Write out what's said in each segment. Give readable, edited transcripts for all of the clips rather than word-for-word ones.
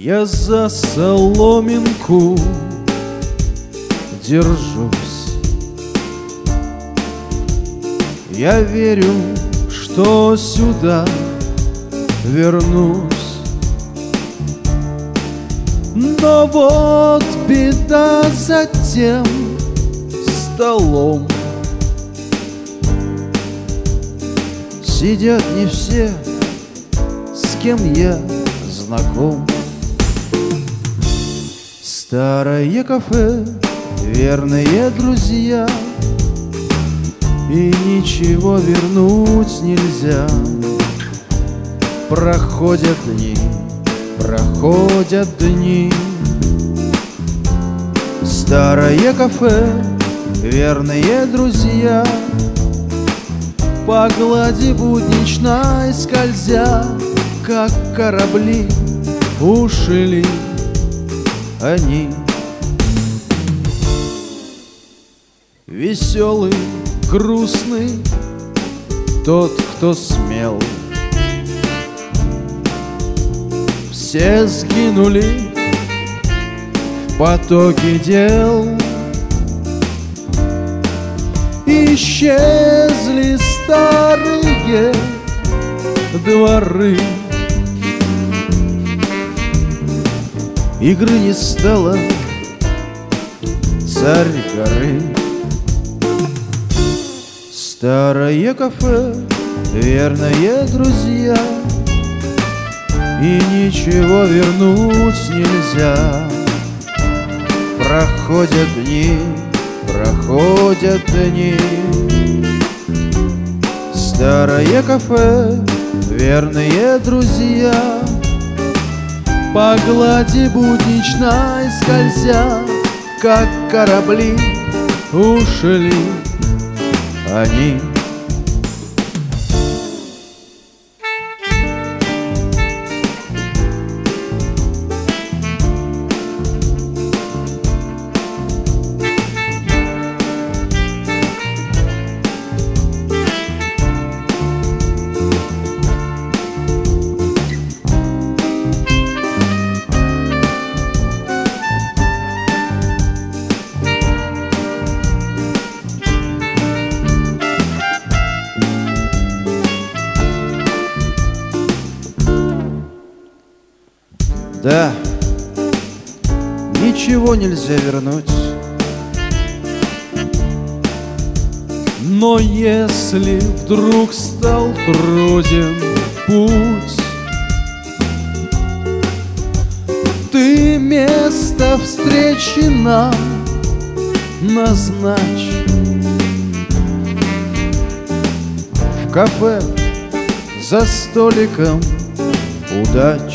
Я за соломинку держусь. Я верю, что сюда вернусь. Но вот беда за тем столом. Сидят не все, с кем я знаком. Старое кафе, верные друзья, и ничего вернуть нельзя. Проходят дни, проходят дни. Старое кафе, верные друзья, по глади будничной скользя, как корабли ушли они. Веселый, грустный тот, кто смел. Все сгинули в потоке дел. Исчезли старые дворы. Игры не стало, царь горы. Старое кафе, верные друзья, и ничего вернуть нельзя. Проходят дни, проходят дни. Старое кафе, верные друзья, по глади будничной скользя, как корабли ушли они. Да, ничего нельзя вернуть. Но если вдруг стал труден путь, ты место встречи нам назначь. В кафе за столиком удач.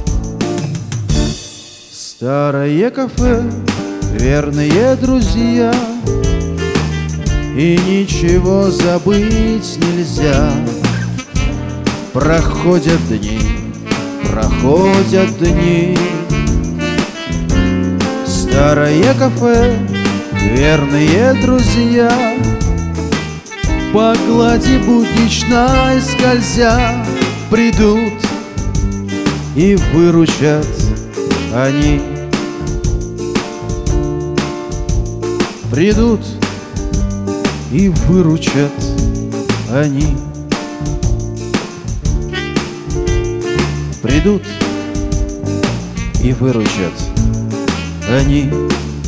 Старое кафе, верные друзья, и ничего забыть нельзя. Проходят дни, проходят дни. Старое кафе, верные друзья, по глади будничной скользя, придут и выручат они. Придут и выручат они. Придут и выручат они.